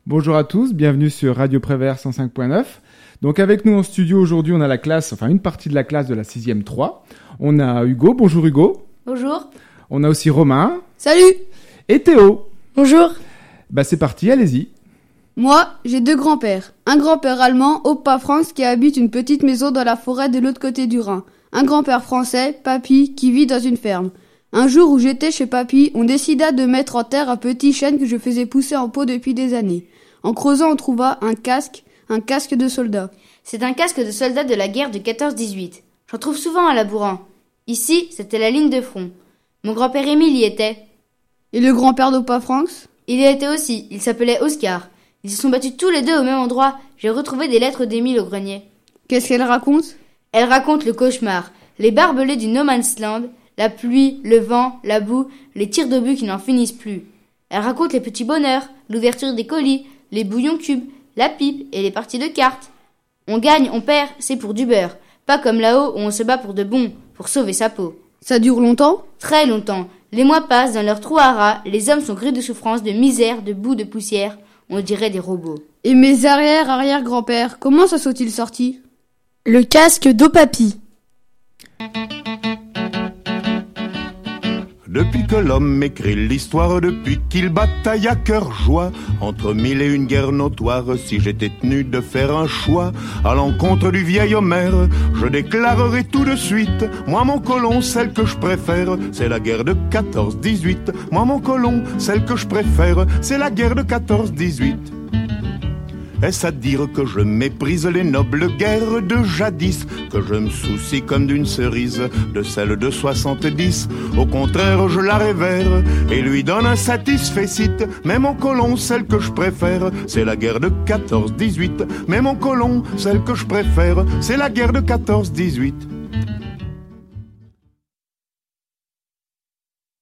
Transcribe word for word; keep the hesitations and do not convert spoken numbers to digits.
Bonjour à tous, bienvenue sur Radio Prévert cent cinq point neuf. Donc avec nous en studio aujourd'hui, on a la classe, enfin une partie de la classe de la sixième trois. On a Hugo, bonjour Hugo. Bonjour. On a aussi Romain. Salut. Et Théo. Bonjour. Bah c'est parti, allez-y. Moi, j'ai deux grands-pères. Un grand-père allemand, Opa Franz, qui habite une petite maison dans la forêt de l'autre côté du Rhin. Un grand-père français, Papy, qui vit dans une ferme. Un jour où j'étais chez Papy, on décida de mettre en terre un petit chêne que je faisais pousser en pot depuis des années. En creusant, on trouva un casque, un casque de soldat. C'est un casque de soldat de la guerre de quatorze dix-huit. J'en trouve souvent à Labourin. Ici, c'était la ligne de front. Mon grand-père Émile y était. Et le grand-père d'Opa Franz? Il y était aussi. Il s'appelait Oscar. Ils se sont battus tous les deux au même endroit. J'ai retrouvé des lettres d'Émile au grenier. Qu'est-ce qu'elle raconte? Elle raconte le cauchemar, les barbelés du No Man's Land, la pluie, le vent, la boue, les tirs d'obus qui n'en finissent plus. Elle raconte les petits bonheurs, l'ouverture des colis, les bouillons cubes, la pipe et les parties de cartes. On gagne, on perd, c'est pour du beurre. Pas comme là-haut où on se bat pour de bon, pour sauver sa peau. Ça dure longtemps? Très longtemps. Les mois passent dans leur trou à rats, les hommes sont gris de souffrance, de misère, de boue, de poussière. On dirait des robots. Et mes arrière-arrière-grands-pères, comment ça sont-ils sortis? Le casque d'Opapi. Depuis que l'homme écrit l'histoire, depuis qu'il bataille à cœur joie, entre mille et une guerres notoires, si j'étais tenu de faire un choix, à l'encontre du vieil Homère, je déclarerai tout de suite, moi mon colon, celle que je préfère, c'est la guerre de quatorze dix-huit. Moi mon colon, celle que je préfère, c'est la guerre de quatorze dix-huit. Est-ce à dire que je méprise les nobles guerres de jadis, que je me soucie comme d'une cerise de celle de soixante-dix? Au contraire, je la révère et lui donne un satisfecit. Mais mon colon, celle que je préfère, c'est la guerre de quatorze dix-huit. Mais mon colon, celle que je préfère, c'est la guerre de quatorze dix-huit.